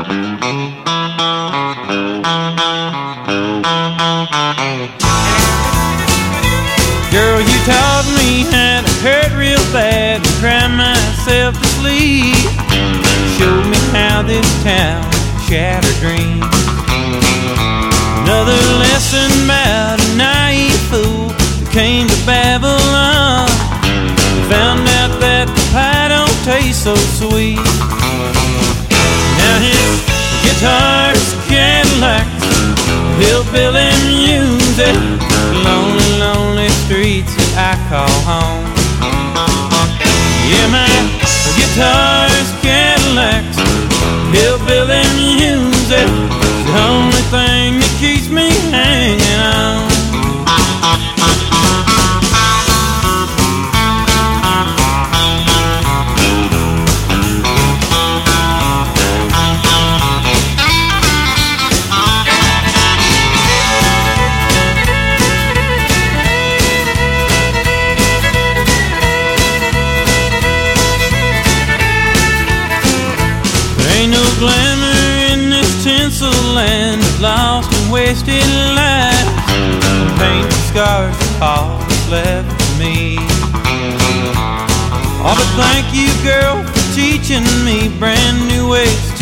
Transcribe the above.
Girl, you taught me how to hurt real bad and cry myself to sleep. Showed me how this town shattered dreams. Another lesson about a naive fool that came to Babylon. Found out that the pie don't taste so sweet. Now his guitar's Cadillac, hillbilly music, lonely, lonely streets that I call home. Yeah, my guitar's Cadillacs, hillbilly music, the only thing that keeps me hanging on. Ain't no glamour in this tinsel land of lost and wasted lives. Paint and scars are all that's left for me. Oh, but thank you, girl, for teaching me brand new ways